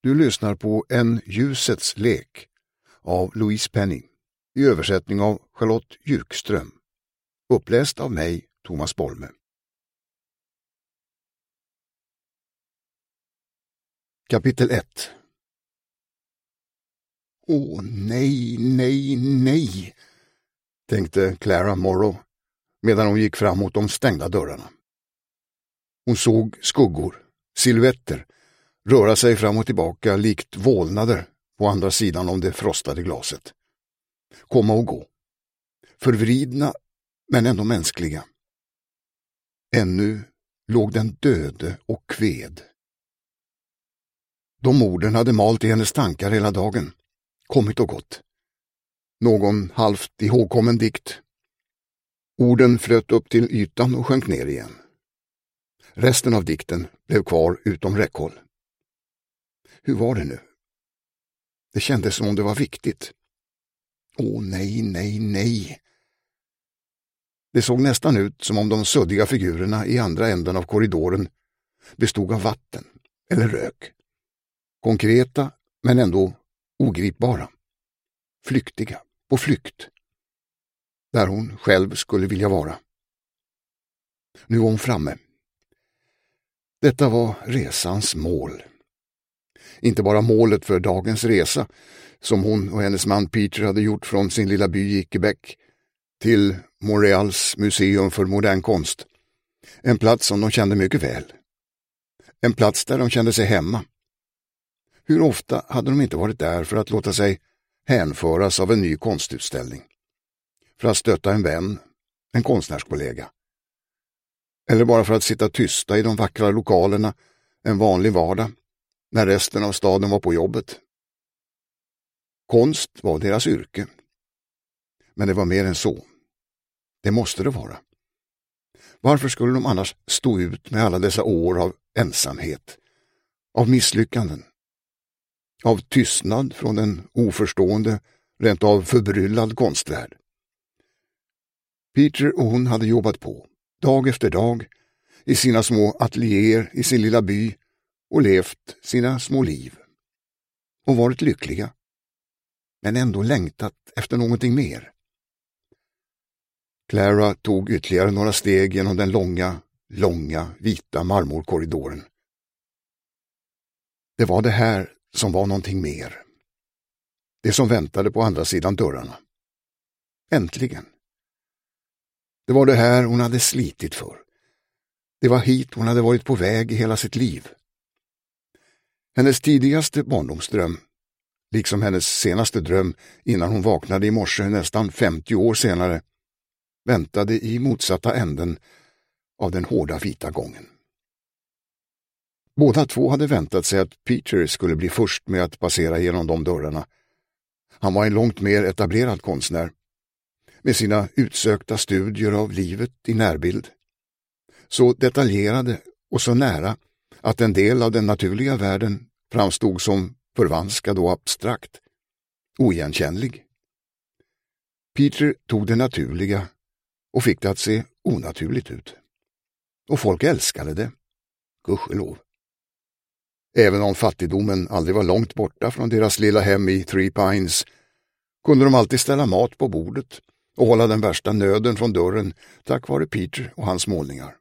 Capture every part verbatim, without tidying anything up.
Du lyssnar på En ljusets lek av Louise Penny i översättning av Charlotte Djurkström. Uppläst av mig, Thomas Bolme. Kapitel ett. Åh, nej, nej, nej, tänkte Clara Morrow medan hon gick fram mot de stängda dörrarna. Hon såg skuggor, silhuetter, röra sig fram och tillbaka likt vålnader på andra sidan om det frostade glaset. Komma och gå. Förvridna, men ändå mänskliga. Ännu låg den döde och kved. De orden hade malt i hennes tankar hela dagen, kommit och gått. Någon halvt ihågkommen dikt. Orden flöt upp till ytan och sjönk ner igen. Resten av dikten blev kvar utom räckhåll. Hur var det nu? Det kändes som om det var viktigt. Åh nej, nej, nej. Det såg nästan ut som om de suddiga figurerna i andra änden av korridoren bestod av vatten eller rök. Konkreta, men ändå ogripbara. Flyktiga, på flykt. Där hon själv skulle vilja vara. Nu var hon framme. Detta var resans mål. Inte bara målet för dagens resa, som hon och hennes man Peter hade gjort från sin lilla by i Quebec till Montreals museum för modern konst. En plats som de kände mycket väl. En plats där de kände sig hemma. Hur ofta hade de inte varit där för att låta sig hänföras av en ny konstutställning? För att stötta en vän, en konstnärskollega. Eller bara för att sitta tysta i de vackra lokalerna en vanlig vardag när resten av staden var på jobbet. Konst var deras yrke. Men det var mer än så. Det måste det vara. Varför skulle de annars stå ut med alla dessa år av ensamhet, av misslyckanden, av tystnad från en oförstående, rent av förbryllad konstvärld? Peter och hon hade jobbat på, dag efter dag, i sina små ateljéer i sin lilla by och levt sina små liv. Och varit lyckliga, men ändå längtat efter någonting mer. Clara tog ytterligare några steg genom den långa, långa, vita marmorkorridoren. Det var det här som var någonting mer. Det som väntade på andra sidan dörrarna. Äntligen. Det var det här hon hade slitit för. Det var hit hon hade varit på väg i hela sitt liv. Hennes tidigaste barndomsdröm, liksom hennes senaste dröm innan hon vaknade i morse nästan femtio år senare, väntade i motsatta änden av den hårda vita gången. Båda två hade väntat sig att Peter skulle bli först med att passera genom de dörrarna. Han var en långt mer etablerad konstnär, med sina utsökta studier av livet i närbild. Så detaljerade och så nära att en del av den naturliga världen framstod som förvanskad och abstrakt, oigenkännlig. Peter tog det naturliga och fick det att se onaturligt ut. Och folk älskade det, gudskelov. Även om fattigdomen aldrig var långt borta från deras lilla hem i Three Pines, kunde de alltid ställa mat på bordet och hålla den värsta nöden från dörren tack vare Peter och hans målningar.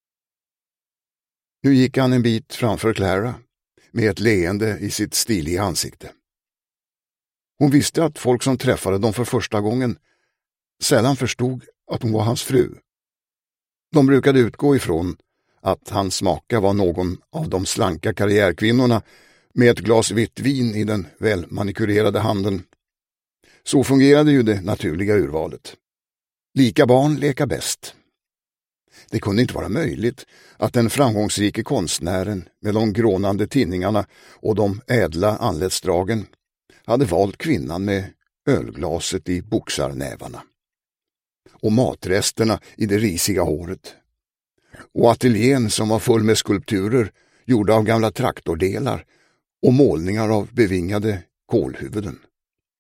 Nu gick han en bit framför Clara med ett leende i sitt stiliga ansikte. Hon visste att folk som träffade dem för första gången sällan förstod att hon var hans fru. De brukade utgå ifrån att hans maka var någon av de slanka karriärkvinnorna med ett glas vitt vin i den väl manikurerade handen. Så fungerade ju det naturliga urvalet. Lika barn leka bäst. Det kunde inte vara möjligt att den framgångsrike konstnären med de grånande tinningarna och de ädla anletsdragen hade valt kvinnan med ölglaset i boxarnävarna. Och matresterna i det risiga håret. Och ateljén som var full med skulpturer gjorda av gamla traktordelar och målningar av bevingade kolhuvuden.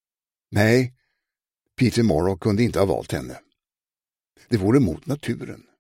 Nej, Peter Morrow kunde inte ha valt henne. Det vore mot naturen.